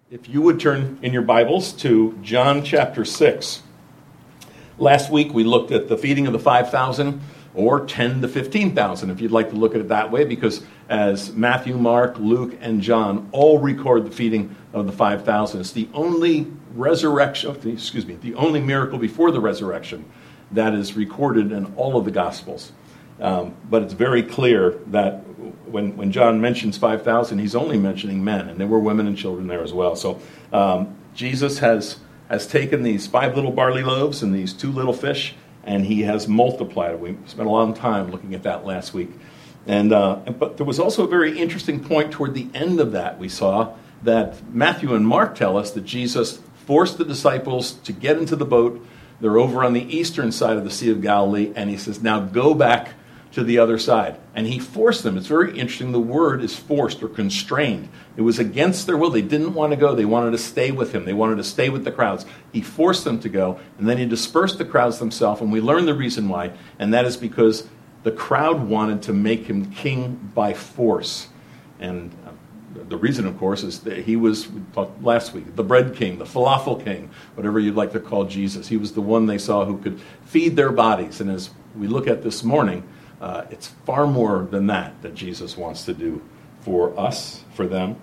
If you would turn in your Bibles to John chapter 6. Last week we looked at the feeding of the 5,000, or 10 to 15,000 if you'd like to look at it that way, because as Matthew, Mark, Luke, and John all record the feeding of the 5,000, it's the only the only miracle before the resurrection that is recorded in all of the Gospels. But it's very clear that when John mentions 5,000, he's only mentioning men, and there were women and children there as well. So Jesus has taken these 5 little barley loaves and these 2 little fish, and he has multiplied it. We spent a long time looking at that last week. But there was also a very interesting point toward the end of that. We saw that Matthew and Mark tell us that Jesus forced the disciples to get into the boat. They're over on the eastern side of the Sea of Galilee, and he says, now go back to the other side. And he forced them. It's very interesting. The word is forced or constrained. It was against their will. They didn't want to go. They wanted to stay with him. They wanted to stay with the crowds. He forced them to go, and then he dispersed the crowds themselves, and we learned the reason why, and that is because the crowd wanted to make him king by force. And the reason, of course, is that we talked last week, the bread king, the falafel king, whatever you'd like to call Jesus. He was the one they saw who could feed their bodies. And as we look at this morning, it's far more than that Jesus wants to do for us, for them.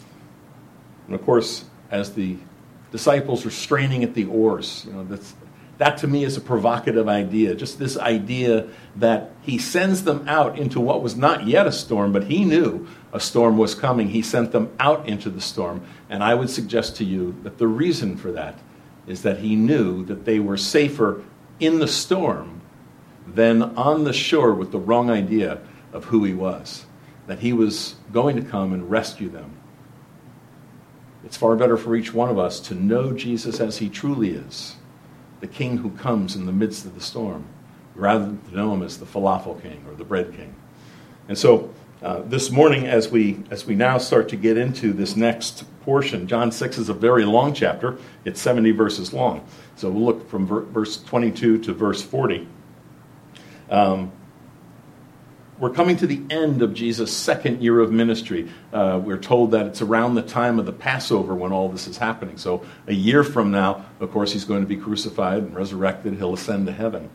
And of course, as the disciples are straining at the oars, that to me is a provocative idea. Just this idea that he sends them out into what was not yet a storm, but he knew a storm was coming. He sent them out into the storm. And I would suggest to you that the reason for that is that he knew that they were safer in the storm than on the shore with the wrong idea of who he was, that he was going to come and rescue them. It's far better for each one of us to know Jesus as he truly is, the king who comes in the midst of the storm, rather than to know him as the falafel king or the bread king. And so this morning, as we now start to get into this next portion, John 6 is a very long chapter. It's 70 verses long. So we'll look from verse 22 to verse 40. We're coming to the end of Jesus' second year of ministry. We're told that it's around the time of the Passover when all this is happening. So a year from now, of course, he's going to be crucified and resurrected. He'll ascend to heaven.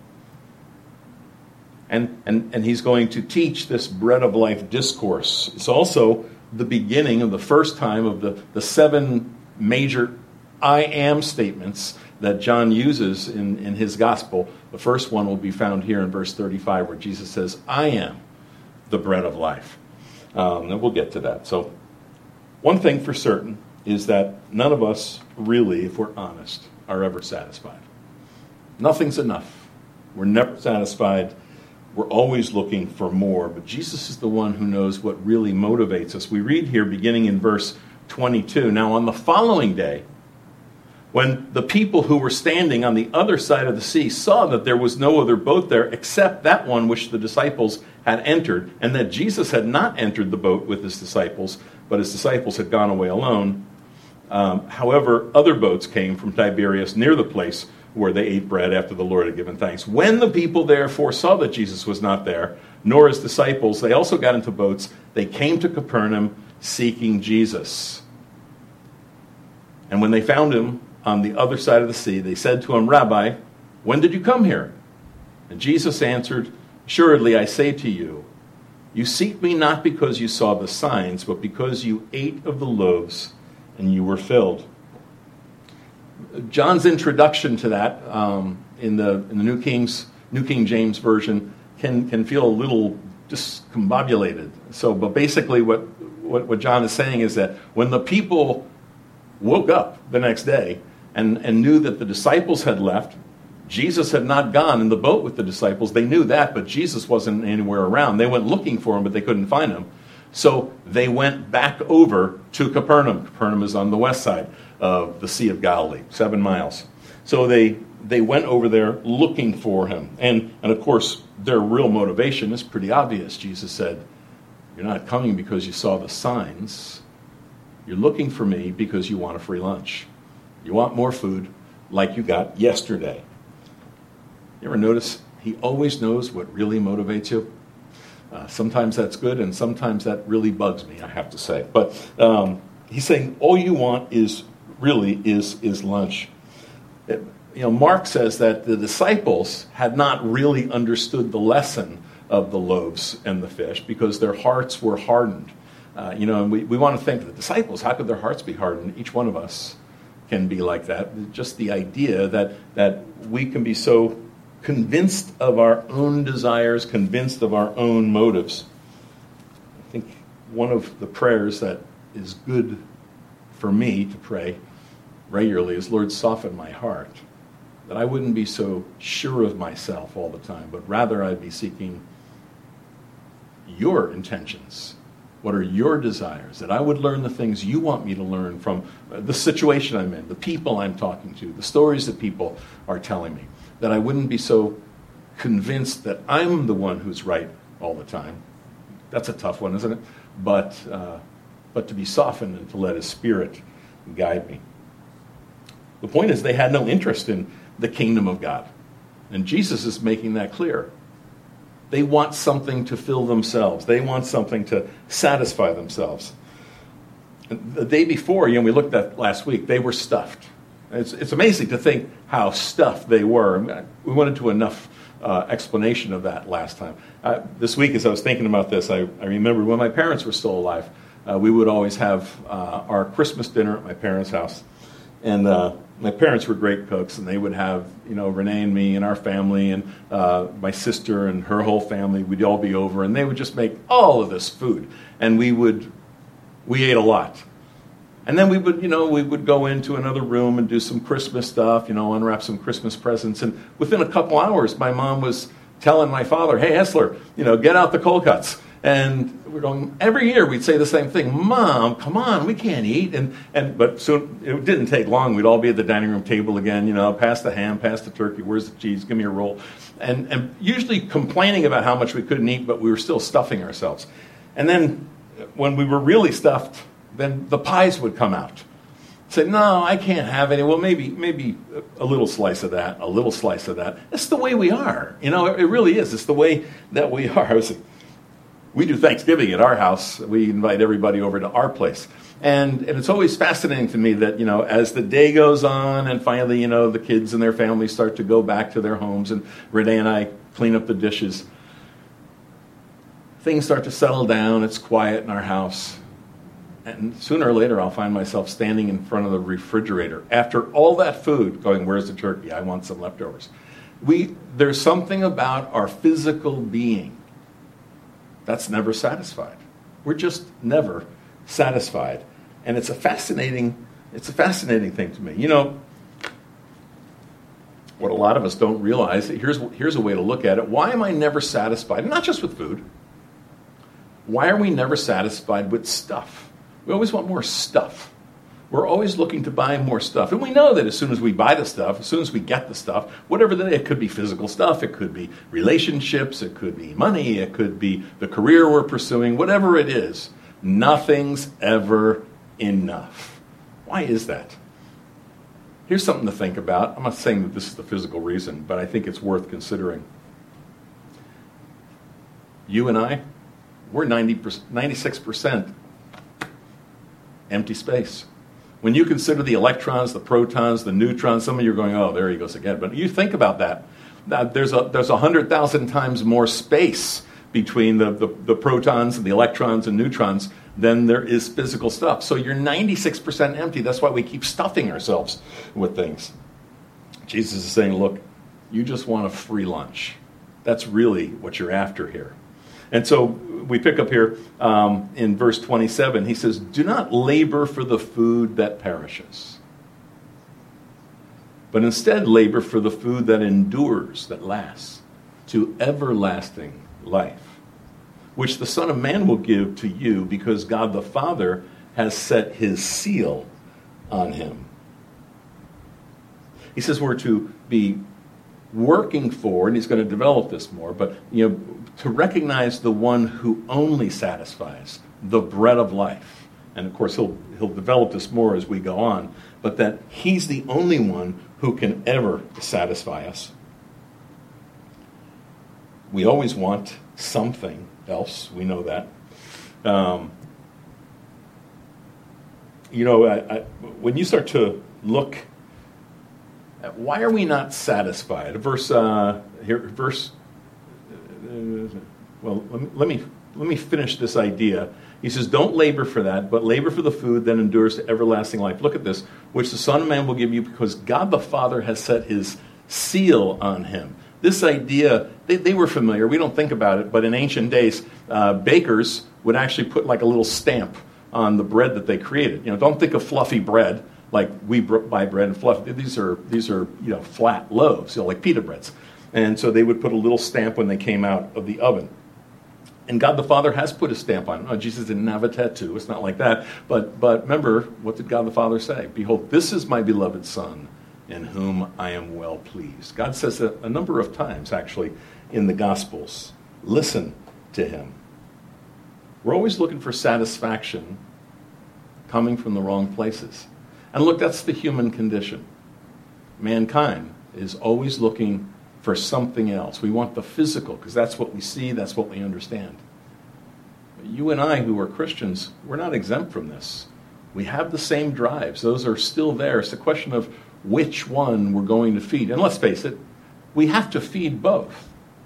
And he's going to teach this bread of life discourse. It's also the beginning of the first time of the 7 major I am statements that John uses in his gospel. The first one will be found here in verse 35, where Jesus says, I am the bread of life. And we'll get to that. So one thing for certain is that none of us really, if we're honest, are ever satisfied. Nothing's enough. We're never satisfied. We're always looking for more. But Jesus is the one who knows what really motivates us. We read here beginning in verse 22. Now on the following day, when the people who were standing on the other side of the sea saw that there was no other boat there except that one which the disciples had entered, and that Jesus had not entered the boat with his disciples, but his disciples had gone away alone. However, other boats came from Tiberias near the place where they ate bread after the Lord had given thanks. When the people therefore saw that Jesus was not there, nor his disciples, they also got into boats. They came to Capernaum seeking Jesus. And when they found him on the other side of the sea, they said to him, Rabbi, when did you come here? And Jesus answered, Assuredly, I say to you, you seek me not because you saw the signs, but because you ate of the loaves and you were filled. John's introduction to that in the New King James Version can feel a little discombobulated. But basically what John is saying is that when the people woke up the next day and knew that the disciples had left, Jesus had not gone in the boat with the disciples. They knew that, but Jesus wasn't anywhere around. They went looking for him, but they couldn't find him. So they went back over to Capernaum. Capernaum is on the west side of the Sea of Galilee, 7 miles. So they went over there looking for him. And of course, their real motivation is pretty obvious. Jesus said, you're not coming because you saw the signs. You're looking for me because you want a free lunch. You want more food like you got yesterday. You ever notice he always knows what really motivates you? Sometimes that's good, and sometimes that really bugs me, I have to say. But He's saying all you want is lunch. Mark says that the disciples had not really understood the lesson of the loaves and the fish because their hearts were hardened. And we want to think, the disciples, how could their hearts be hardened? Each one of us can be like that. Just the idea that we can be so convinced of our own desires, convinced of our own motives. I think one of the prayers that is good for me to pray regularly is, Lord, soften my heart, that I wouldn't be so sure of myself all the time, but rather I'd be seeking your intentions. What are your desires? That I would learn the things you want me to learn from the situation I'm in, the people I'm talking to, the stories that people are telling me. That I wouldn't be so convinced that I'm the one who's right all the time. That's a tough one, isn't it? But to be softened and to let His Spirit guide me. The point is, they had no interest in the kingdom of God. And Jesus is making that clear. They want something to fill themselves. They want something to satisfy themselves. The day before, we looked at last week, they were stuffed. It's amazing to think how stuffed they were. We went into enough explanation of that last time. This week, as I was thinking about this, I remember when my parents were still alive, we would always have our Christmas dinner at my parents' house. And my parents were great cooks, and they would have, Renee and me and our family and my sister and her whole family. We'd all be over, and they would just make all of this food. And we ate a lot. And then we would go into another room and do some Christmas stuff, unwrap some Christmas presents. And within a couple hours, my mom was telling my father, "Hey, Hessler, get out the cold cuts." And we're going, every year we'd say the same thing, "Mom, come on, we can't eat." But soon, it didn't take long. We'd all be at the dining room table again, pass the ham, pass the turkey, where's the cheese, give me a roll. And usually complaining about how much we couldn't eat, but we were still stuffing ourselves. And then when we were really stuffed, then the pies would come out. Say, "No, I can't have any." Well, maybe a little slice of that, a little slice of that. That's the way we are. It really is. It's the way that we are. We do Thanksgiving at our house. We invite everybody over to our place. And it's always fascinating to me that, as the day goes on and finally, the kids and their families start to go back to their homes and Renee and I clean up the dishes, things start to settle down. It's quiet in our house. And sooner or later, I'll find myself standing in front of the refrigerator after all that food going, "Where's the turkey? I want some leftovers." There's something about our physical being that's never satisfied. We're just never satisfied. And it's a fascinating thing to me. What a lot of us don't realize, here's a way to look at it. Why am I never satisfied? Not just with food. Why are we never satisfied with stuff? We always want more stuff. We're always looking to buy more stuff. And we know that as soon as we buy the stuff, as soon as we get the stuff, it could be physical stuff, it could be relationships, it could be money, it could be the career we're pursuing, whatever it is, nothing's ever enough. Why is that? Here's something to think about. I'm not saying that this is the physical reason, but I think it's worth considering. You and I, we're 96% empty space. When you consider the electrons, the protons, the neutrons, some of you are going, "Oh, there he goes again." But you think about that. There's 100,000 times more space between the protons and the electrons and neutrons than there is physical stuff. So you're 96% empty. That's why we keep stuffing ourselves with things. Jesus is saying, look, you just want a free lunch. That's really what you're after here. And so we pick up here in verse 27. He says, "Do not labor for the food that perishes, but instead labor for the food that endures, that lasts, to everlasting life, which the Son of Man will give to you, because God the Father has set His seal on Him." He says we're to be working for, and he's going to develop this more, but to recognize the one who only satisfies, the bread of life. And of course he'll develop this more as we go on, but that he's the only one who can ever satisfy us. We always want something else, we know that. When you start to look at why are we not satisfied, let me finish this idea. He says, don't labor for that, but labor for the food that endures to everlasting life. Look at this, which the Son of Man will give you because God the Father has set his seal on him. This idea, they were familiar. We don't think about it, but in ancient days, bakers would actually put like a little stamp on the bread that they created. Don't think of fluffy bread like we buy bread and fluff. These are flat loaves, like pita breads. And so they would put a little stamp when they came out of the oven. And God the Father has put a stamp on it. Oh, Jesus didn't have a tattoo. It's not like that. But remember, what did God the Father say? Behold, this is my beloved Son, in whom I am well pleased. God says that a number of times, actually, in the Gospels. Listen to him. We're always looking for satisfaction coming from the wrong places. And look, that's the human condition. Mankind is always looking for something else. We want the physical, because that's what we see, that's what we understand. But you and I, who are Christians, we're not exempt from this. We have the same drives. Those are still there. It's a question of which one we're going to feed. And let's face it, we have to feed both.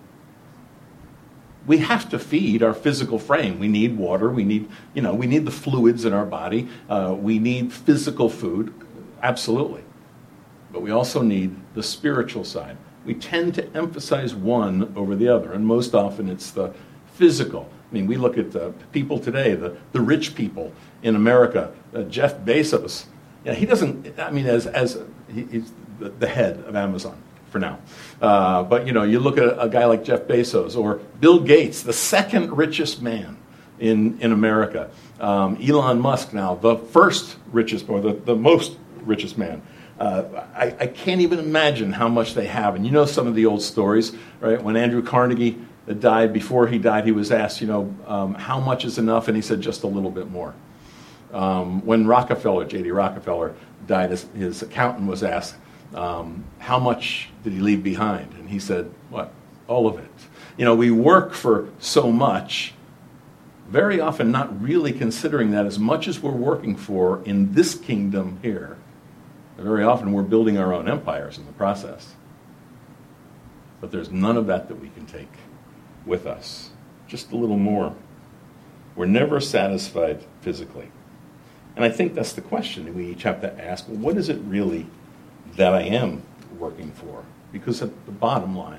We have to feed our physical frame. We need water. We need the fluids in our body. We need physical food, absolutely. But we also need the spiritual side. We tend to emphasize one over the other, and most often it's the physical. I mean, we look at the people today, the rich people in America. Jeff Bezos, he doesn't. I mean, he's the head of Amazon for now. But you look at a guy like Jeff Bezos or Bill Gates, the second richest man in America. Elon Musk now, the first richest, or the most richest man. I can't even imagine how much they have. And some of the old stories, right? When Andrew Carnegie died, before he died, he was asked, how much is enough? And he said, just a little bit more. When J.D. Rockefeller died, his accountant was asked, how much did he leave behind? And he said, what? All of it. We work for so much, very often not really considering that as much as we're working for in this kingdom here. Very often we're building our own empires in the process. But there's none of that we can take with us. Just a little more. We're never satisfied physically. And I think that's the question we each have to ask. Well, what is it really that I am working for? Because at the bottom line,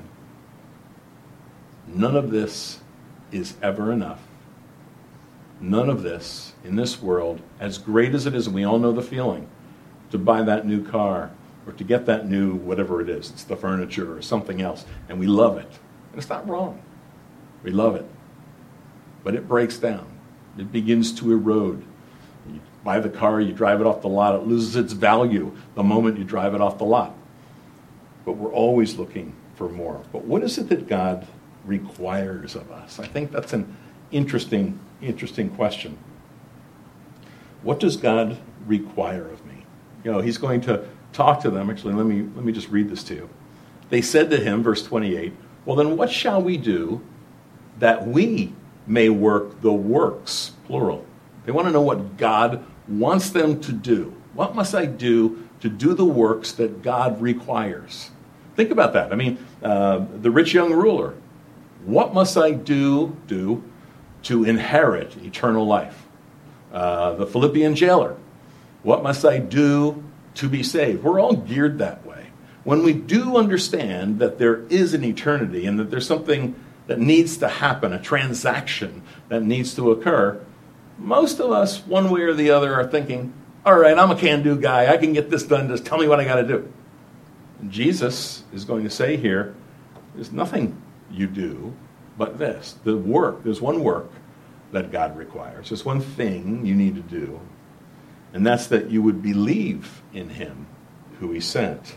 none of this is ever enough. None of this in this world, as great as it is, and we all know the feeling, to buy that new car or to get that new whatever it is. It's the furniture or something else. And we love it. And it's not wrong. We love it. But it breaks down. It begins to erode. You buy the car, you drive it off the lot, it loses its value the moment you drive it off the lot. But we're always looking for more. But what is it that God requires of us? I think that's an interesting question. What does God require of me? He's going to talk to them. Actually, let me just read this to you. They said to him, verse 28, well, then what shall we do that we may work the works, plural? They want to know what God wants them to do. What must I do to do the works that God requires? Think about that. I mean, the rich young ruler. What must I do to inherit eternal life? The Philippian jailer. What must I do to be saved? We're all geared that way. When we do understand that there is an eternity and that there's something that needs to happen, a transaction that needs to occur, most of us, one way or the other, are thinking, all right, I'm a can-do guy. I can get this done. Just tell me what I got to do. And Jesus is going to say here, there's nothing you do but this. The work, there's one work that God requires. There's one thing you need to do. And that's that you would believe in him who he sent.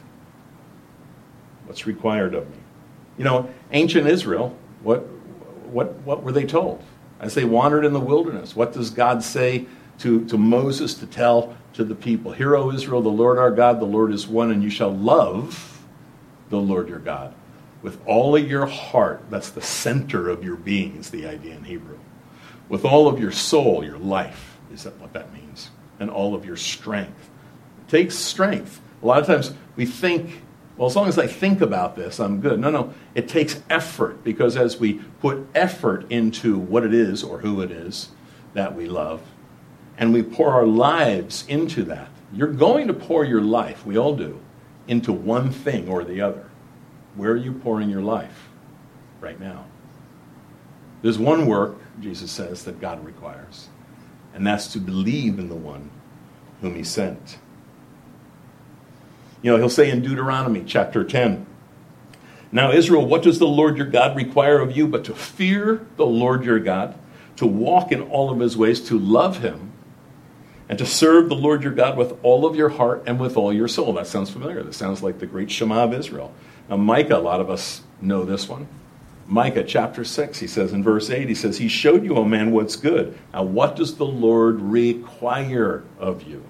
What's required of me? Ancient Israel, what were they told? As they wandered in the wilderness, what does God say to Moses to tell to the people? Hear, O Israel, the Lord our God, the Lord is one, and you shall love the Lord your God with all of your heart. That's the center of your being, is the idea in Hebrew. With all of your soul, your life, is that what that means? and all of your strength. It takes strength. A lot of times we think, well, as long as I think about this, I'm good. No, it takes effort, because as we put effort into what it is or who it is that we love, and we pour our lives into that, you're going to pour your life, we all do, into one thing or the other. Where are you pouring your life right now? There's one work, Jesus says, that God requires, and that's to believe in the one whom he sent. He'll say in Deuteronomy chapter 10, "Now, Israel, what does the Lord your God require of you but to fear the Lord your God, to walk in all of his ways, to love him, and to serve the Lord your God with all of your heart and with all your soul." That sounds familiar. That sounds like the great Shema of Israel. Now, Micah, a lot of us know this one. Micah chapter 6, he says in verse 8, he says, "He showed you, O man, what's good. Now, what does the Lord require of you?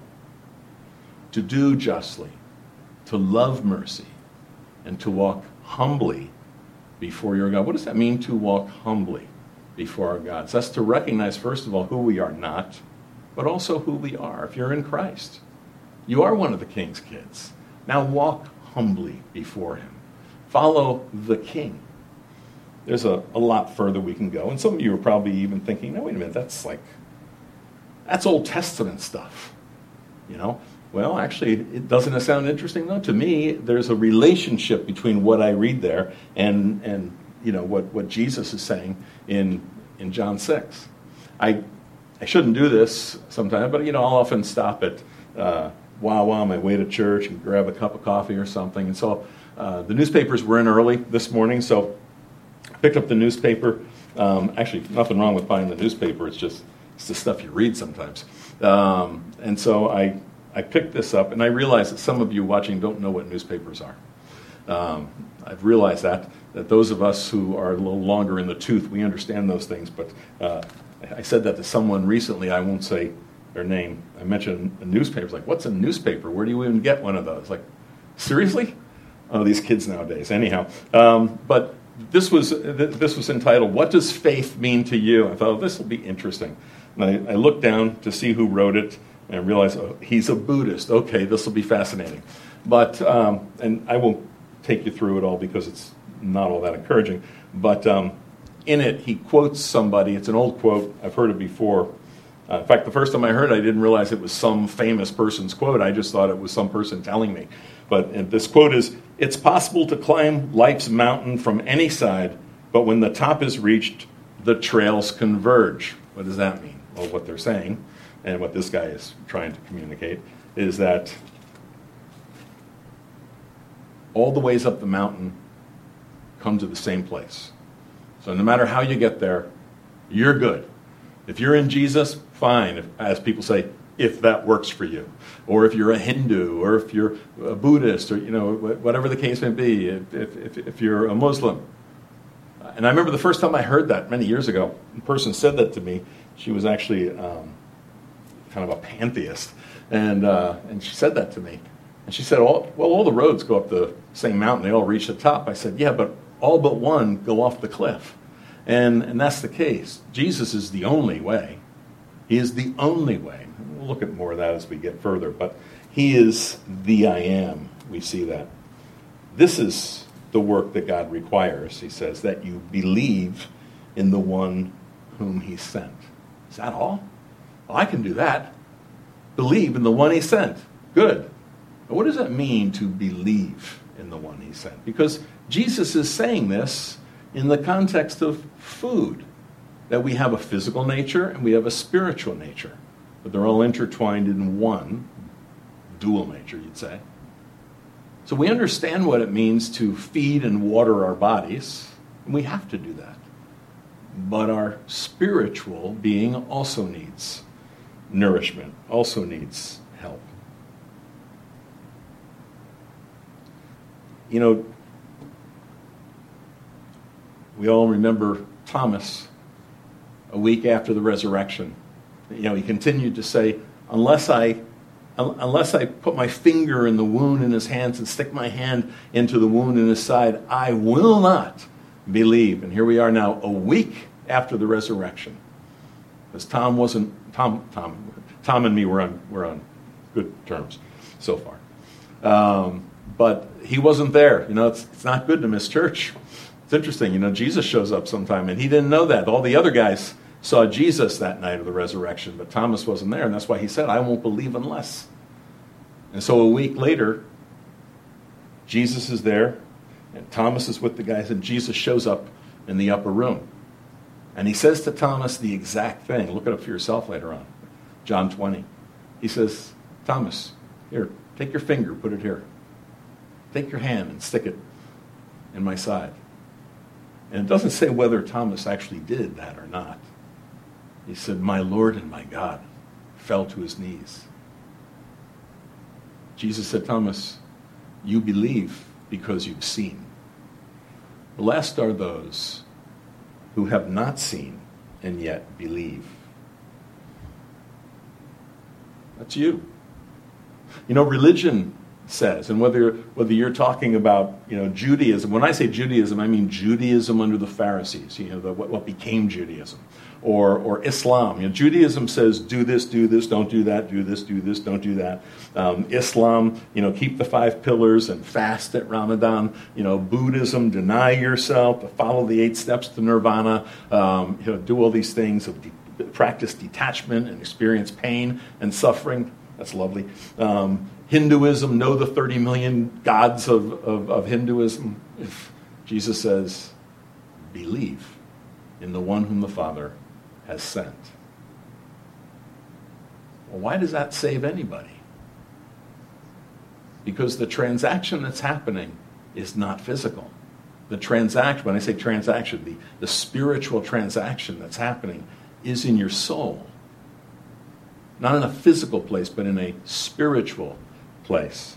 To do justly, to love mercy, and to walk humbly before your God." What does that mean, to walk humbly before our God? So that's to recognize, first of all, who we are not, but also who we are. If you're in Christ, you are one of the King's kids. Now walk humbly before him. Follow the King. There's a lot further we can go. And some of you are probably even thinking, no, wait a minute, that's Old Testament stuff. Well, actually, doesn't it sound interesting, though? To me, there's a relationship between what I read there and what Jesus is saying in John 6. I shouldn't do this sometimes, but I'll often stop at Wawa on my way to church and grab a cup of coffee or something. And so the newspapers were in early this morning, so I picked up the newspaper. Actually, nothing wrong with buying the newspaper. It's the stuff you read sometimes. And so I picked this up, and I realize that some of you watching don't know what newspapers are. I've realized that those of us who are a little longer in the tooth, we understand those things. But I said that to someone recently. I won't say their name. I mentioned a newspaper. It's like, what's a newspaper? Where do you even get one of those? Like, seriously? Oh, these kids nowadays. Anyhow, but this was entitled, "What Does Faith Mean to You?" I thought, this will be interesting. And I looked down to see who wrote it, and I realized, he's a Buddhist. Okay, this will be fascinating. But, and I won't take you through it all because it's not all that encouraging. But in it, he quotes somebody. It's an old quote. I've heard it before. In fact, the first time I heard it, I didn't realize it was some famous person's quote. I just thought it was some person telling me. But this quote is, "It's possible to climb life's mountain from any side, but when the top is reached, the trails converge." What does that mean? Well, what they're saying, and what this guy is trying to communicate, is that all the ways up the mountain come to the same place. So no matter how you get there, you're good. If you're in Jesus, fine, as people say, if that works for you. Or if you're a Hindu, or if you're a Buddhist, or whatever the case may be, if you're a Muslim. And I remember the first time I heard that many years ago, a person said that to me. She was actually kind of a pantheist, and she said that to me. And she said, all the roads go up the same mountain. They all reach the top. I said, yeah, but all but one go off the cliff. And that's the case. Jesus is the only way. He is the only way. We'll look at more of that as we get further. But he is the I am. We see that. This is the work that God requires, he says, that you believe in the one whom he sent. Is that all? Well, I can do that. Believe in the one he sent. Good. But what does that mean to believe in the one he sent? Because Jesus is saying this in the context of food, that we have a physical nature and we have a spiritual nature, but they're all intertwined in one, dual nature, you'd say. So we understand what it means to feed and water our bodies, and we have to do that. But our spiritual being also needs nourishment, also needs help. We all remember Thomas a week after the resurrection. He continued to say, unless I put my finger in the wound in his hands and stick my hand into the wound in his side, I will not believe. And here we are now, a week after the resurrection. Because Tom and me, we're on good terms so far. But he wasn't there. It's not good to miss church. It's interesting. Jesus shows up sometime, and he didn't know that. All the other guys saw Jesus that night of the resurrection, but Thomas wasn't there, and that's why he said, I won't believe unless. And so a week later, Jesus is there, and Thomas is with the guys, and Jesus shows up in the upper room. And he says to Thomas the exact thing. Look it up for yourself later on. John 20. He says, Thomas, here, take your finger, put it here. Take your hand and stick it in my side. And it doesn't say whether Thomas actually did that or not. He said, my Lord and my God, fell to his knees. Jesus said, Thomas, you believe because you've seen. Blessed are those who have not seen and yet believe. That's you. Religion says, and whether you're talking about Judaism. When I say Judaism, I mean Judaism under the Pharisees. What became Judaism, or Islam. Judaism says do this, don't do that. Do this, don't do that. Islam, keep the 5 pillars and fast at Ramadan. Buddhism, deny yourself, follow the 8 steps to nirvana. Do all these things, practice detachment and experience pain and suffering. That's lovely. Hinduism, know the 30 million gods of Hinduism. If Jesus says, believe in the one whom the Father has sent. Well, why does that save anybody? Because the transaction that's happening is not physical. The transaction, when I say transaction, the spiritual transaction that's happening is in your soul. Not in a physical place, but in a spiritual place.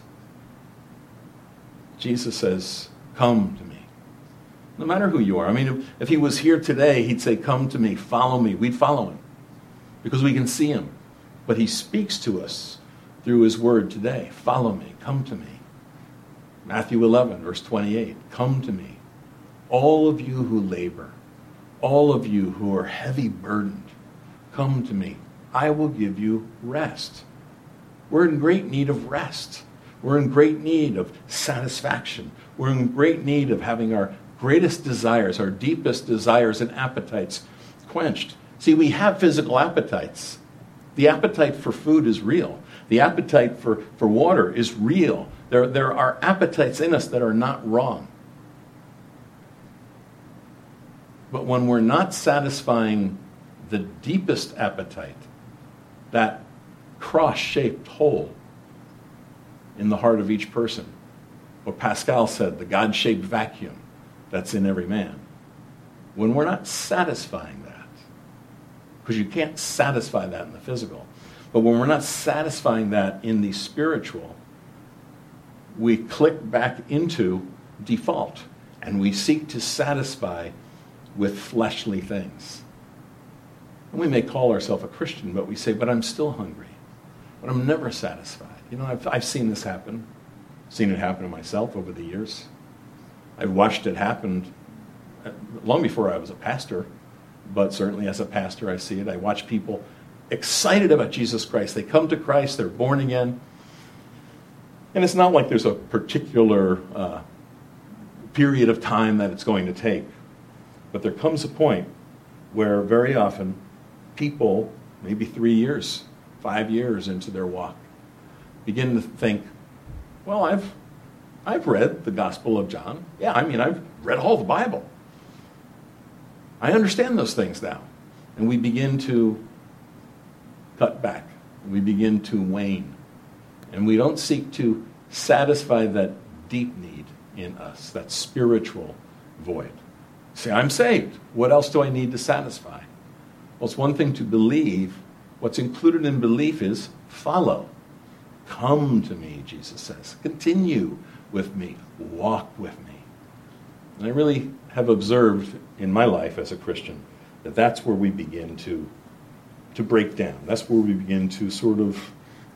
Jesus says, come to me. No matter who you are. I mean, if he was here today, he'd say, come to me, follow me. We'd follow him because we can see him. But he speaks to us through his word today. Follow me, come to me. Matthew 11, verse 28, come to me, all of you who labor, all of you who are heavy burdened, come to me. I will give you rest. We're in great need of rest. We're in great need of satisfaction. We're in great need of having our greatest desires, our deepest desires and appetites quenched. See, we have physical appetites. The appetite for food is real. The appetite for water is real. There are appetites in us that are not wrong. But when we're not satisfying the deepest appetite, that cross-shaped hole in the heart of each person, what Pascal said, the God-shaped vacuum that's in every man. When we're not satisfying that, because you can't satisfy that in the physical, but when we're not satisfying that in the spiritual, we click back into default, and we seek to satisfy with fleshly things. And we may call ourselves a Christian, but we say, but I'm still hungry. But I'm never satisfied. I've seen this happen. I've seen it happen to myself over the years. I've watched it happen long before I was a pastor, but certainly as a pastor I see it. I watch people excited about Jesus Christ. They come to Christ, they're born again. And it's not like there's a particular period of time that it's going to take. But there comes a point where very often people, maybe 3 years, 5 years into their walk, begin to think, well, I've read the Gospel of John. Yeah, I've read all the Bible. I understand those things now. And we begin to cut back. We begin to wane. And we don't seek to satisfy that deep need in us, that spiritual void. Say, I'm saved. What else do I need to satisfy? Well, it's one thing to believe. What's included in belief is follow. Come to me, Jesus says. Continue with me. Walk with me. And I really have observed in my life as a Christian that that's where we begin to break down. That's where we begin to sort of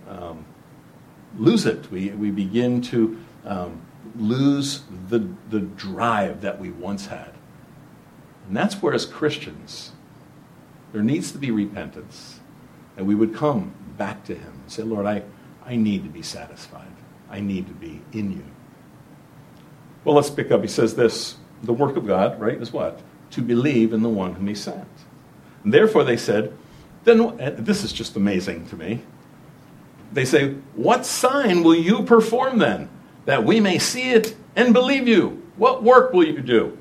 lose it. We begin to lose the drive that we once had. And that's where, as Christians, there needs to be repentance. And we would come back to him and say, Lord, I need to be satisfied. I need to be in you. Well, let's pick up. He says this, the work of God, right, is what? To believe in the one whom he sent. And therefore they said, then, and this is just amazing to me. They say, what sign will you perform then, that we may see it and believe you? What work will you do?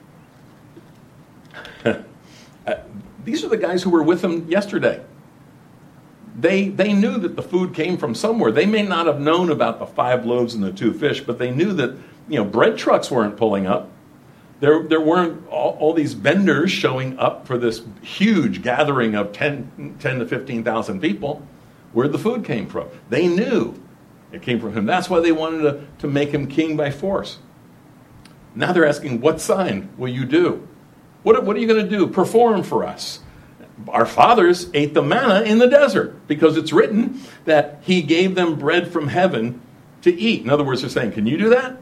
These are the guys who were with him yesterday. They knew that the food came from somewhere. They may not have known about the 5 loaves and the 2 fish, but they knew that, bread trucks weren't pulling up. There weren't all these vendors showing up for this huge gathering of 10 to 15,000 people. Where the food came from. They knew it came from him. That's why they wanted to make him king by force. Now they're asking, what sign will you do? What are you going to do? Perform for us. Our fathers ate the manna in the desert because it's written that he gave them bread from heaven to eat. In other words, they're saying, can you do that?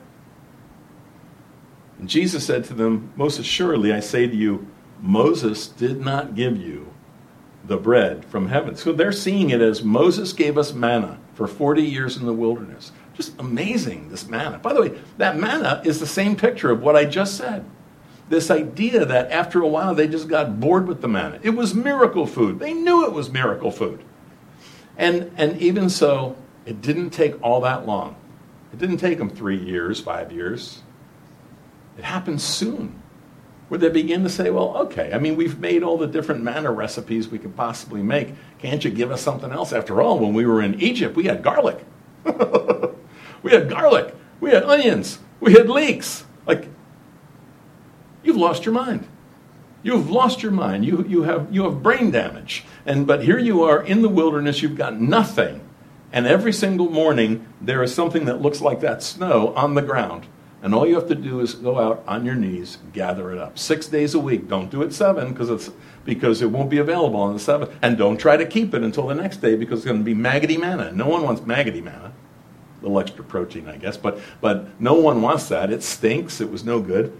And Jesus said to them, most assuredly, I say to you, Moses did not give you the bread from heaven. So they're seeing it as Moses gave us manna for 40 years in the wilderness. Just amazing, this manna. By the way, that manna is the same picture of what I just said. This idea that after a while they just got bored with the manna. It was miracle food. They knew it was miracle food. And even so, it didn't take all that long. It didn't take them 3 years, 5 years. It happened soon. Where they begin to say, well, okay, we've made all the different manna recipes we could possibly make. Can't you give us something else? After all, when we were in Egypt, we had garlic. We had garlic. We had onions. We had leeks. You've lost your mind. You've lost your mind. You have brain damage. But here you are in the wilderness. You've got nothing. And every single morning, there is something that looks like that snow on the ground. And all you have to do is go out on your knees, gather it up. 6 days a week. Don't do it 7 because it won't be available on the 7th. And don't try to keep it until the next day because it's going to be maggoty manna. No one wants maggoty manna. A little extra protein, I guess. But no one wants that. It stinks. It was no good.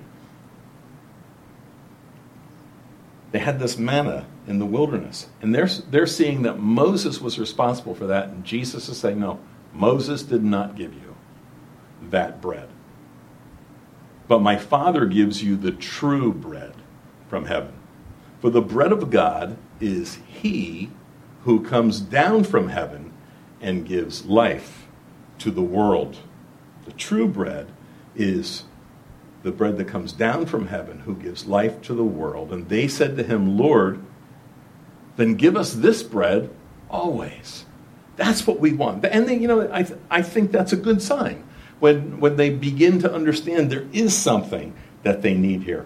They had this manna in the wilderness. And they're seeing that Moses was responsible for that. And Jesus is saying, no, Moses did not give you that bread. But my Father gives you the true bread from heaven. For the bread of God is he who comes down from heaven and gives life to the world. The true bread is the bread that comes down from heaven who gives life to the world. And they said to him, Lord, then give us this bread always. That's what we want. And they, I think that's a good sign. When they begin to understand there is something that they need here.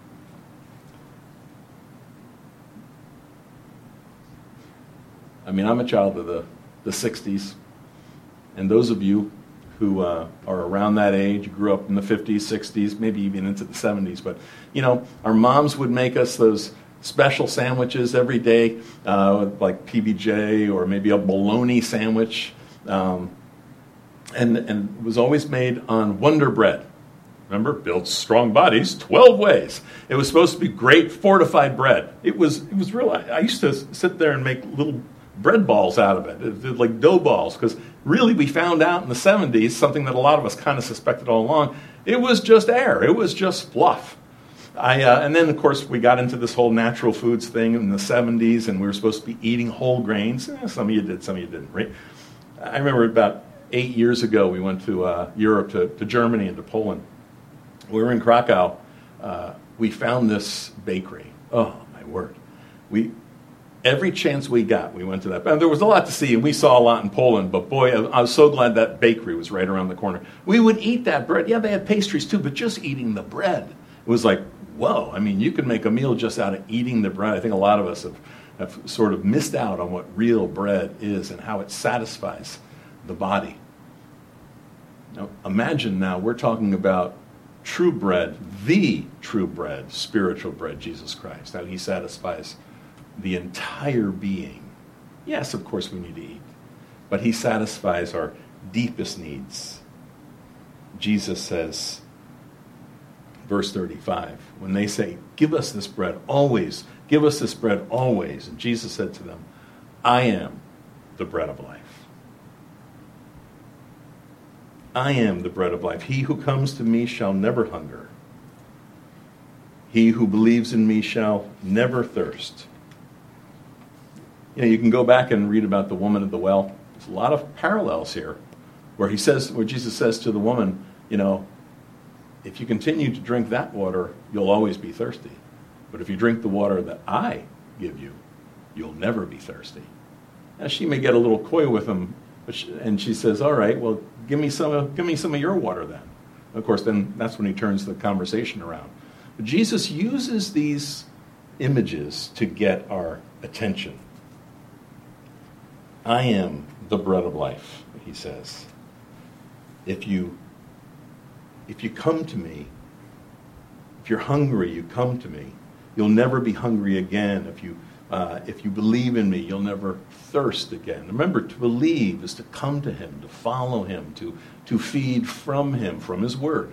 I'm a child of the 60s. And those of you who are around that age, grew up in the 50s, 60s, maybe even into the 70s. But, our moms would make us those special sandwiches every day, like PBJ or maybe a bologna sandwich. And it was always made on Wonder Bread. Remember, builds strong bodies 12 ways. It was supposed to be great fortified bread. It was real. I used to sit there and make little bread balls out of it, like dough balls, because really we found out in the 70s, something that a lot of us kind of suspected all along, it was just air. It was just fluff. And then, of course, we got into this whole natural foods thing in the 70s, and we were supposed to be eating whole grains. Some of you did, some of you didn't, right? I remember about 8 years ago, we went to Europe, to Germany and to Poland. We were in Krakow. We found this bakery. Oh, my word. Every chance we got, we went to that. And there was a lot to see, and we saw a lot in Poland, but boy, I was so glad that bakery was right around the corner. We would eat that bread. Yeah, they had pastries too, but just eating the bread. It was like, whoa, you could make a meal just out of eating the bread. I think a lot of us have sort of missed out on what real bread is and how it satisfies the body. Now, imagine now we're talking about true bread, the true bread, spiritual bread, Jesus Christ, how he satisfies the entire being. Yes, of course we need to eat, but he satisfies our deepest needs. Jesus says, verse 35, when they say, give us this bread always, give us this bread always, and Jesus said to them, I am the bread of life. I am the bread of life. He who comes to me shall never hunger. He who believes in me shall never thirst. You can go back and read about the woman at the well. There's a lot of parallels here where Jesus says to the woman, if you continue to drink that water, you'll always be thirsty. But if you drink the water that I give you, you'll never be thirsty. Now, she may get a little coy with him, and she says, all right, well, give me some of your water then. Of course, then that's when he turns the conversation around. But Jesus uses these images to get our attention. I am the bread of life, he says. If you come to me, if you're hungry, you come to me. You'll never be hungry again. If you believe in me, you'll never thirst again. Remember, to believe is to come to him, to follow him, to feed from him, from his word.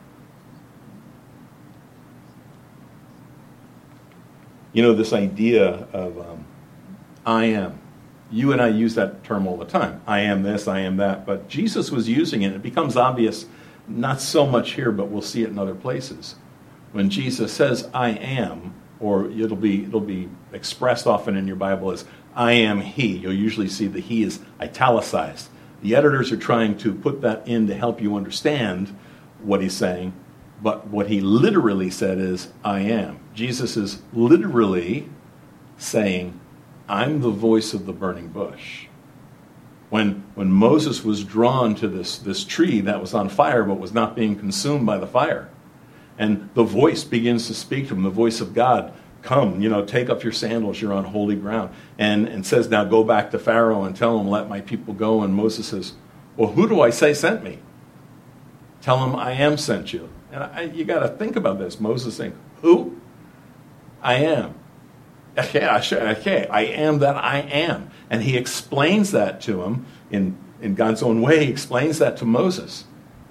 This idea of I am. You and I use that term all the time. I am this, I am that. But Jesus was using it. It becomes obvious, not so much here, but we'll see it in other places. When Jesus says, I am, or it'll be expressed often in your Bible as, I am he. You'll usually see the he is italicized. The editors are trying to put that in to help you understand what he's saying. But what he literally said is, I am. Jesus is literally saying, I'm the voice of the burning bush. When Moses was drawn to this tree that was on fire but was not being consumed by the fire, and the voice begins to speak to him, the voice of God, come, take up your sandals, you're on holy ground, and says, now go back to Pharaoh and tell him, let my people go. And Moses says, well, who do I say sent me? Tell him I am sent you. And you got to think about this. Moses saying, who? I am. Okay, I am that I am. And he explains that to him in God's own way. He explains that to Moses.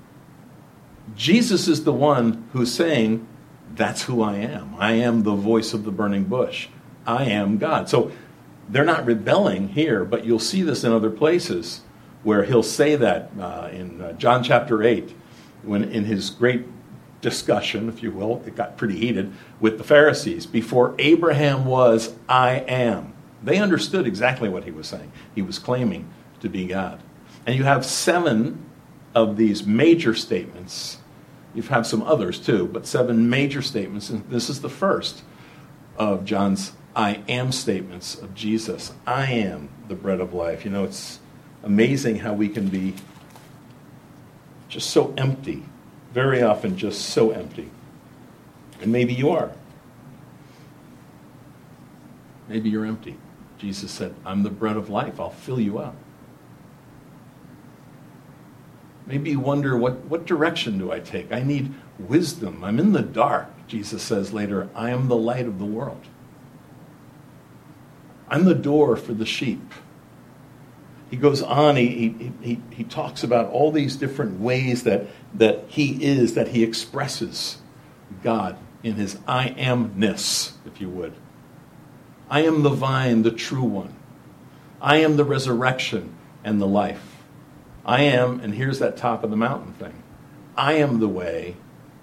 Jesus is the one who's saying, that's who I am. I am the voice of the burning bush. I am God. So they're not rebelling here, but you'll see this in other places where he'll say that in John chapter 8, when in his great discussion, if you will, it got pretty heated, with the Pharisees. Before Abraham was, I am. They understood exactly what he was saying. He was claiming to be God. And you have 7 of these major statements. You have some others too, but 7 major statements. And this is the first of John's I am statements of Jesus. I am the bread of life. It's amazing how we can be just so empty. Very often just so empty. And maybe you are. Maybe you're empty. Jesus said, I'm the bread of life. I'll fill you up. Maybe you wonder, what direction do I take? I need wisdom. I'm in the dark. Jesus says later, I am the light of the world. I'm the door for the sheep. He goes on, he talks about all these different ways that he expresses God in his I amness, if you would. I am the vine, the true one. I am the resurrection and the life. I am, and here's that top of the mountain thing. I am the way.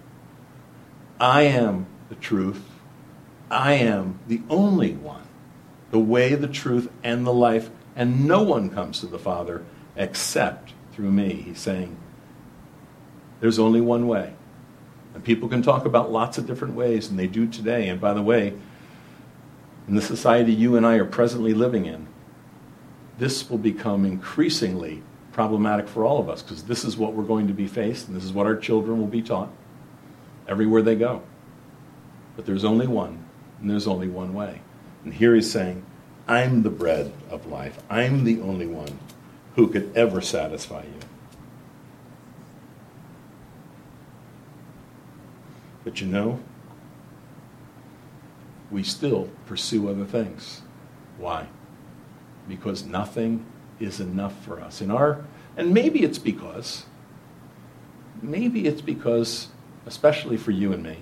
I am the truth. I am the only one. The way, the truth, and the life. And no one comes to the Father except through me. He's saying, there's only one way. And people can talk about lots of different ways, and they do today. And by the way, in the society you and I are presently living in, this will become increasingly problematic for all of us, because this is what we're going to be faced, and this is what our children will be taught everywhere they go. But there's only one, and there's only one way. And here he's saying, I'm the bread of life. I'm the only one who could ever satisfy you. But we still pursue other things. Why? Because nothing is enough for us. And maybe it's because, especially for you and me,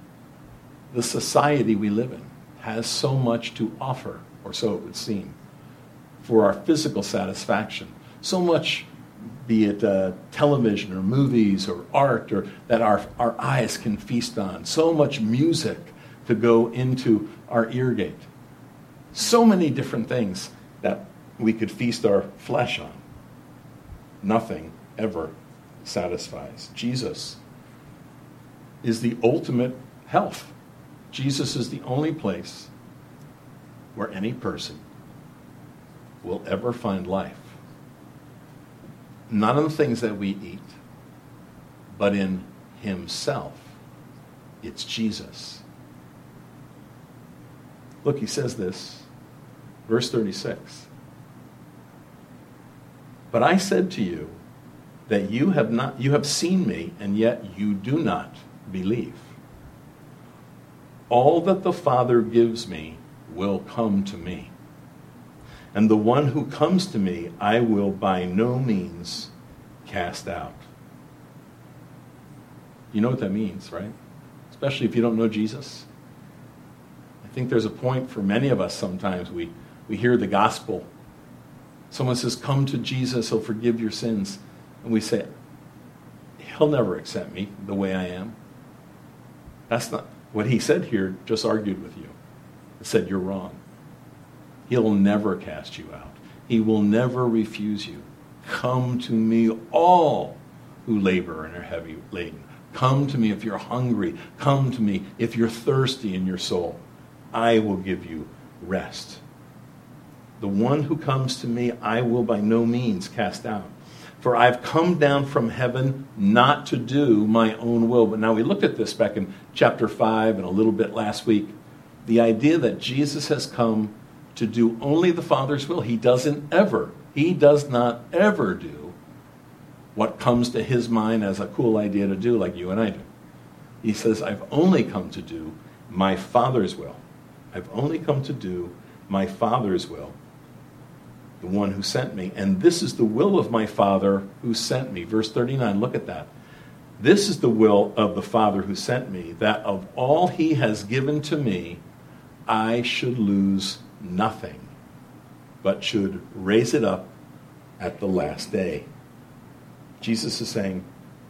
the society we live in has so much to offer, or so it would seem. for our physical satisfaction. So much, be it television or movies or art, or that our eyes can feast on. So much music to go into our ear gate. So many different things that we could feast our flesh on. Nothing ever satisfies. Jesus is the ultimate health. Jesus is the only place where any person will ever find life. Not in the things that we eat, but in himself. It's Jesus. Look, he says this, verse 36. But I said to you that you have seen me, and yet you do not believe. All that the Father gives me will come to me. And the one who comes to me, I will by no means cast out. You know what that means, right? Especially if you don't know Jesus. I think there's a point for many of us sometimes. We hear the gospel. Someone says, come to Jesus, he'll forgive your sins. And we say, he'll never accept me the way I am. That's not what he said here, just argued with you. It said you're wrong. He'll never cast you out. He will never refuse you. Come to me, all who labor and are heavy laden. Come to me if you're hungry. Come to me if you're thirsty in your soul. I will give you rest. The one who comes to me, I will by no means cast out. For I've come down from heaven not to do my own will. But now we looked at this back in chapter 5 and a little bit last week. The idea that Jesus has come to do only the Father's will. He does not ever do what comes to his mind as a cool idea to do like you and I do. He says, I've only come to do my Father's will. I've only come to do my Father's will, the one who sent me. And this is the will of my Father who sent me. Verse 39, look at that. This is the will of the Father who sent me, that of all he has given to me, I should lose nothing, but should raise it up at the last day. Jesus is saying,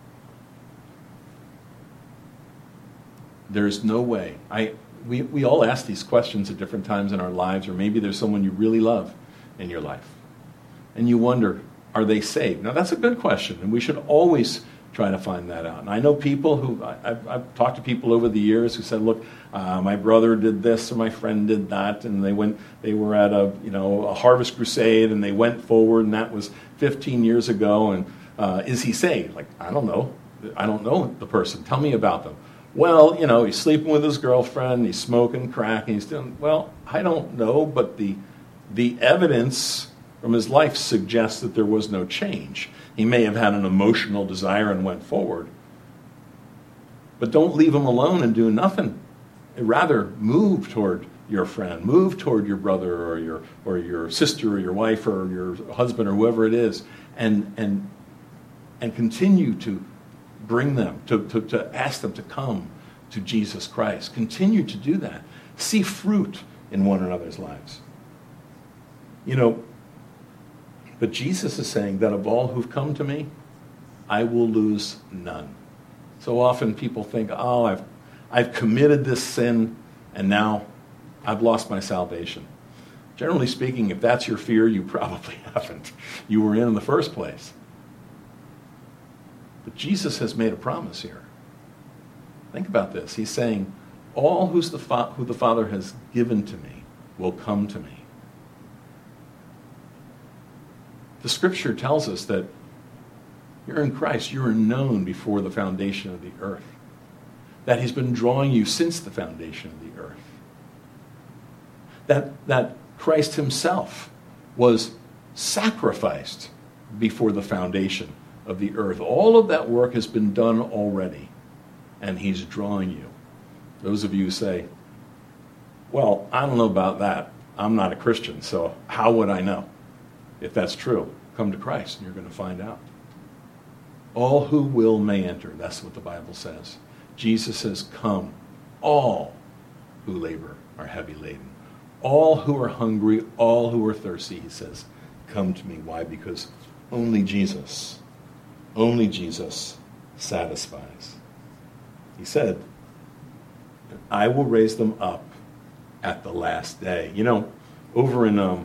there's no way. We all ask these questions at different times in our lives, or maybe there's someone you really love in your life. And you wonder, are they saved? Now, that's a good question, and we should always try to find that out. And I know people who, I've talked to people over the years who said, look, my brother did this or my friend did that, and they were at a harvest crusade, and they went forward, and that was 15 years ago, and is he saved? Like, I don't know. I don't know the person. Tell me about them. Well, he's sleeping with his girlfriend, he's smoking crack, and he's doing, well, I don't know, but the evidence from his life suggests that there was no change. He may have had an emotional desire and went forward. But don't leave him alone and do nothing. Rather, move toward your friend, move toward your brother or your sister or your wife or your husband or whoever it is, and continue to bring them, to ask them to come to Jesus Christ. Continue to do that. See fruit in one another's lives. But Jesus is saying that of all who've come to me, I will lose none. So often people think, oh, I've committed this sin, and now I've lost my salvation. Generally speaking, if that's your fear, you probably haven't. You were in the first place. But Jesus has made a promise here. Think about this. He's saying, all who the Father has given to me will come to me. The Scripture tells us that you're in Christ. You are known before the foundation of the earth. That he's been drawing you since the foundation of the earth. That Christ himself was sacrificed before the foundation of the earth. All of that work has been done already, and he's drawing you. Those of you who say, well, I don't know about that. I'm not a Christian, so how would I know? If that's true, come to Christ and you're going to find out. All who will may enter. That's what the Bible says. Jesus says, come, all who labor are heavy laden. All who are hungry, all who are thirsty, he says, come to me. Why? Because only Jesus satisfies. He said, I will raise them up at the last day. You know, over in, let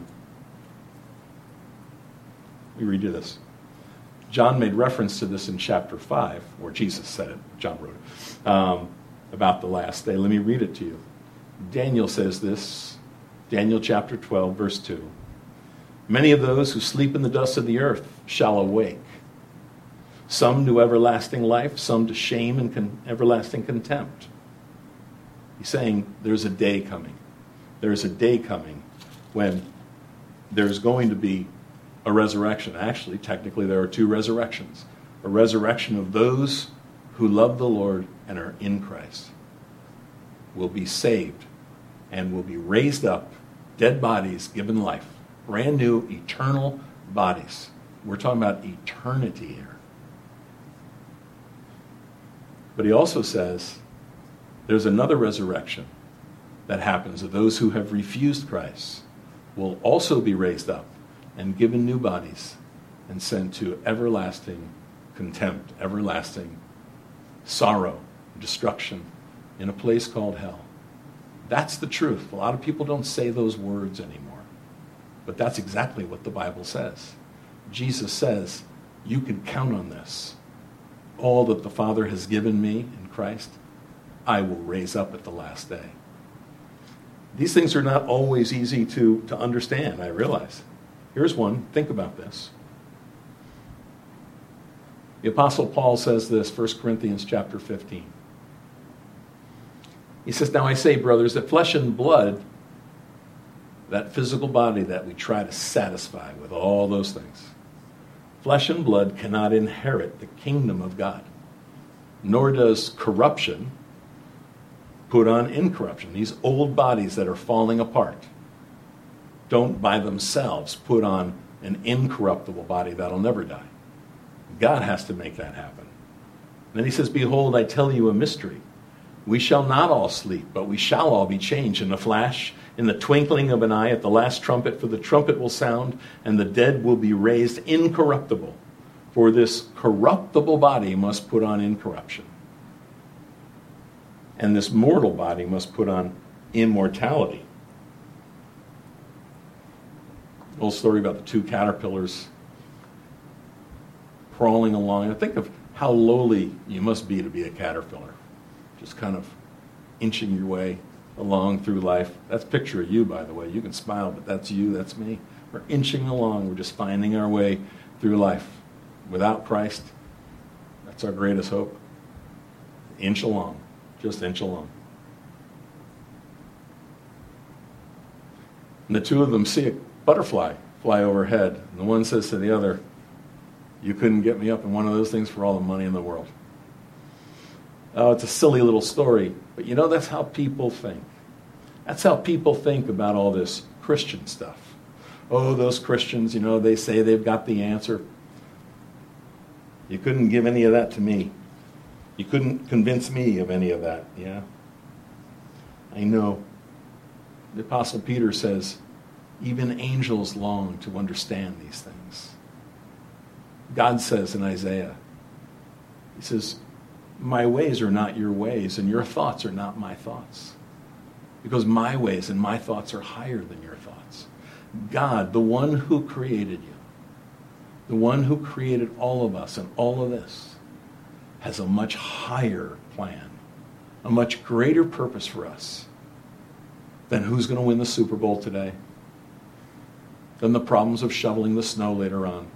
me read you this. John made reference to this in chapter 5, where Jesus said it, John wrote it, about the last day. Let me read it to you. Daniel says this, Daniel chapter 12, verse 2. Many of those who sleep in the dust of the earth shall awake, some to everlasting life, some to shame and everlasting contempt. He's saying there's a day coming. There's a day coming when there's going to be a resurrection. Actually, technically, there are two resurrections. A resurrection of those who love the Lord and are in Christ will be saved and will be raised up, dead bodies given life, brand new eternal bodies. We're talking about eternity here. But he also says there's another resurrection that happens of those who have refused Christ will also be raised up and given new bodies and sent to everlasting contempt, everlasting sorrow, destruction in a place called hell. That's the truth. A lot of people don't say those words anymore. But that's exactly what the Bible says. Jesus says, you can count on this. All that the Father has given me in Christ, I will raise up at the last day. These things are not always easy to understand, I realize. Here's one. Think about this. The Apostle Paul says this, 1 Corinthians chapter 15. He says, now I say, brothers, that flesh and blood, that physical body that we try to satisfy with all those things, flesh and blood cannot inherit the kingdom of God, nor does corruption put on incorruption. These old bodies that are falling apart don't by themselves put on an incorruptible body that'll never die. God has to make that happen. And then he says, behold, I tell you a mystery. We shall not all sleep, but we shall all be changed in a flash, in the twinkling of an eye, at the last trumpet. For the trumpet will sound, and the dead will be raised incorruptible. For this corruptible body must put on incorruption, and this mortal body must put on immortality. Old story about the two caterpillars crawling along. Think of how lowly you must be to be a caterpillar, just kind of inching your way along through life. That's a picture of you, by the way. You can smile, but that's you, that's me. We're inching along. We're just finding our way through life. Without Christ, that's our greatest hope. Inch along. Just inch along. And the two of them see a butterfly fly overhead. And the one says to the other, you couldn't get me up in one of those things for all the money in the world. Oh, it's a silly little story. But you know, that's how people think. That's how people think about all this Christian stuff. Oh, those Christians, you know, they say they've got the answer. You couldn't give any of that to me. You couldn't convince me of any of that. Yeah? I know. The Apostle Peter says, even angels long to understand these things. God says in Isaiah, he says, my ways are not your ways, and your thoughts are not my thoughts. Because my ways and my thoughts are higher than your thoughts. God, the one who created you, the one who created all of us and all of this, has a much higher plan, a much greater purpose for us than who's going to win the Super Bowl today, than the problems of shoveling the snow later on,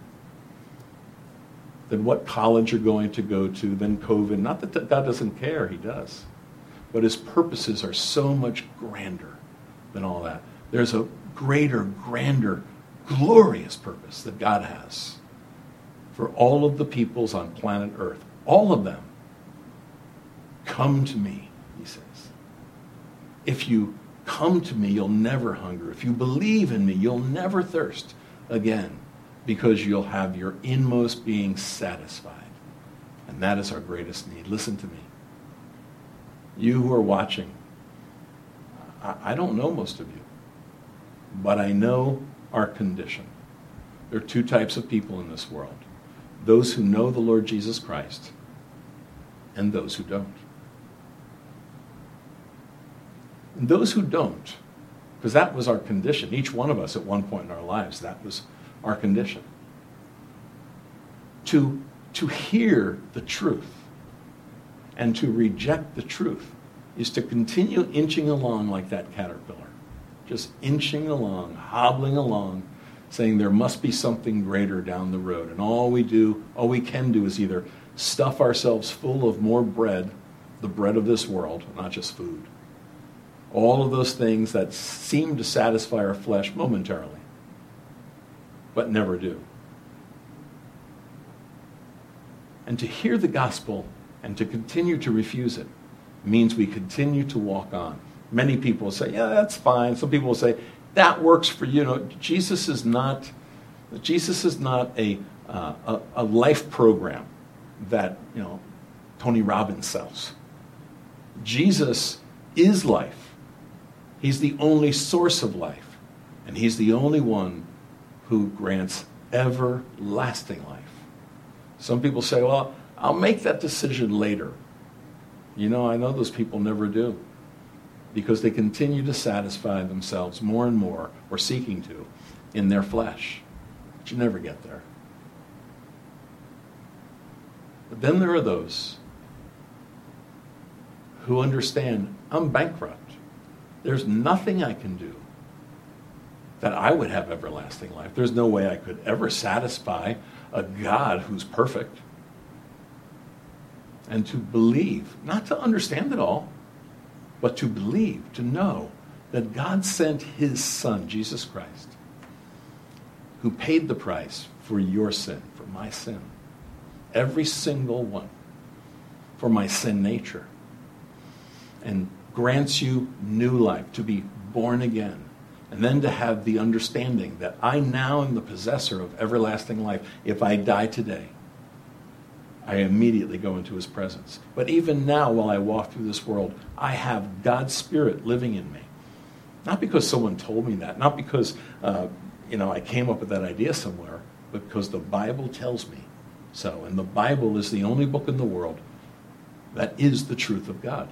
than what college you're going to go to, than COVID. Not that God doesn't care, he does. But his purposes are so much grander than all that. There's a greater, grander, glorious purpose that God has for all of the peoples on planet Earth. All of them. Come to me, he says. If you come to me, you'll never hunger. If you believe in me, you'll never thirst again, because you'll have your inmost being satisfied. And that is our greatest need. Listen to me. You who are watching, I don't know most of you. but I know our condition. There are two types of people in this world. Those who know the Lord Jesus Christ and those who don't. And those who don't, because that was our condition. Each one of us at one point in our lives, that was our condition. To hear the truth and to reject the truth is to continue inching along like that caterpillar. Just inching along, hobbling along, saying there must be something greater down the road. And all we can do is either stuff ourselves full of more bread, the bread of this world, not just food. All of those things that seem to satisfy our flesh momentarily, but never do. And to hear the gospel and to continue to refuse it means we continue to walk on. Many people will say, yeah, that's fine. Some people will say, that works for you. No, Jesus is not a life program that Tony Robbins sells. Jesus is life. He's the only source of life, and he's the only one who grants everlasting life. Some people say, well, I'll make that decision later. I know those people never do, because they continue to satisfy themselves more and more, or seeking to, in their flesh. But you never get there. But then there are those who understand, I'm bankrupt. There's nothing I can do that I would have everlasting life. There's no way I could ever satisfy a God who's perfect. And to believe, not to understand it all, but to believe, to know that God sent his Son, Jesus Christ, who paid the price for your sin, for my sin. Every single one. For my sin nature. And grants you new life, to be born again. And then to have the understanding that I now am the possessor of everlasting life. If I die today, I immediately go into his presence. But even now, while I walk through this world, I have God's Spirit living in me. Not because someone told me that, not because I came up with that idea somewhere, but because the Bible tells me so. And the Bible is the only book in the world that is the truth of God.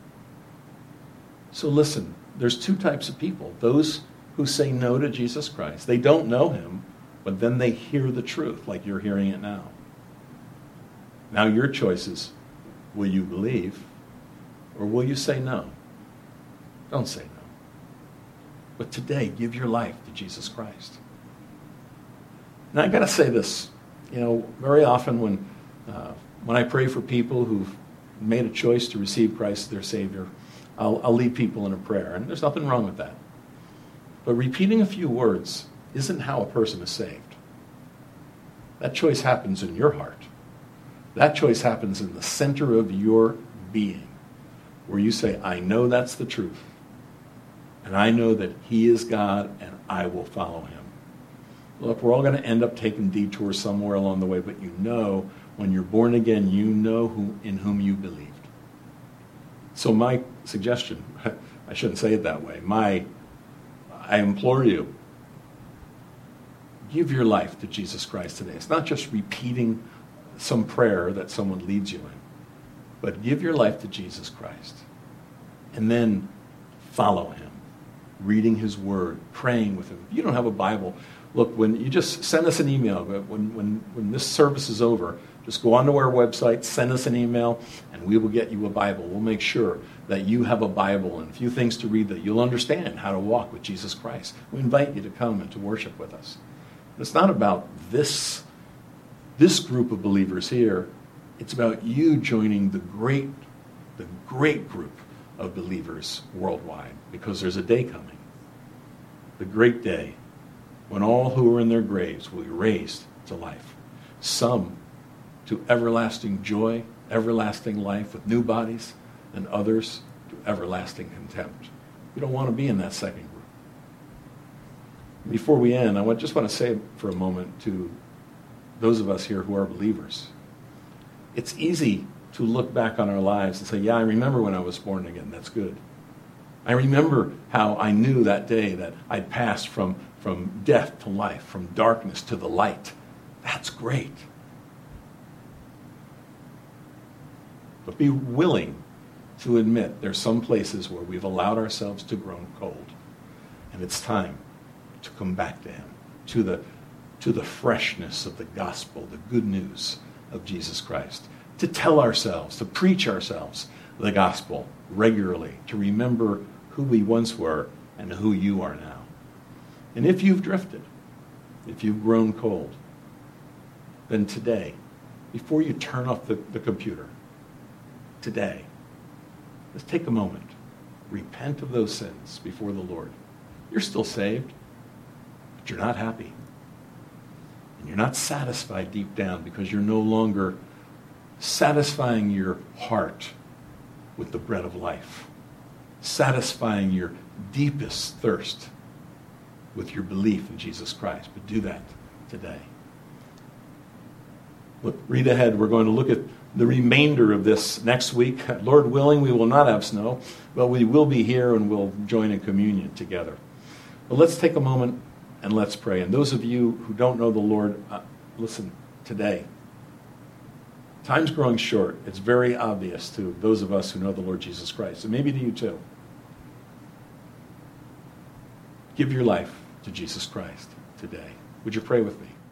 So listen, there's two types of people. Those who say no to Jesus Christ. They don't know him, but then they hear the truth like you're hearing it now. Now your choice is, will you believe or will you say no? Don't say no. But today, give your life to Jesus Christ. Now I've got to say this. Very often when I pray for people who've made a choice to receive Christ as their Savior, I'll lead people in a prayer, and there's nothing wrong with that. But repeating a few words isn't how a person is saved. That choice happens in your heart. That choice happens in the center of your being, where you say, I know that's the truth, and I know that he is God, and I will follow him. Look, we're all going to end up taking detours somewhere along the way, but when you're born again, you know in whom you believed. So my suggestion, I shouldn't say it that way, I implore you, give your life to Jesus Christ today. It's not just repeating some prayer that someone leads you in, but give your life to Jesus Christ. And then follow him, reading his word, praying with him. If you don't have a Bible, look, when you just send us an email, when this service is over, just go onto our website, send us an email, and we will get you a Bible. We'll make sure that you have a Bible and a few things to read that you'll understand how to walk with Jesus Christ. We invite you to come and to worship with us. But it's not about this group of believers here. It's about you joining the great group of believers worldwide, because there's a day coming, the great day, when all who are in their graves will be raised to life. Some to everlasting joy, everlasting life with new bodies, and others to everlasting contempt. We don't want to be in that second group. Before we end, I just want to say for a moment to those of us here who are believers, it's easy to look back on our lives and say, yeah, I remember when I was born again. That's good. I remember how I knew that day that I'd passed from death to life, from darkness to the light. That's great. But be willing to admit there's some places where we've allowed ourselves to grow cold. And it's time to come back to him, to the freshness of the gospel, the good news of Jesus Christ. To tell ourselves, to preach ourselves the gospel regularly, to remember who we once were and who you are now. And if you've drifted, if you've grown cold, then today, before you turn off the computer, today, let's take a moment. Repent of those sins before the Lord. You're still saved, but you're not happy. And you're not satisfied deep down because you're no longer satisfying your heart with the bread of life, satisfying your deepest thirst with your belief in Jesus Christ. But do that today. Look, read ahead. We're going to look at the remainder of this next week. Lord willing, we will not have snow, but we will be here and we'll join in communion together. But let's take a moment and let's pray. And those of you who don't know the Lord, listen, today, time's growing short. It's very obvious to those of us who know the Lord Jesus Christ, and maybe to you too. Give your life to Jesus Christ today. Would you pray with me?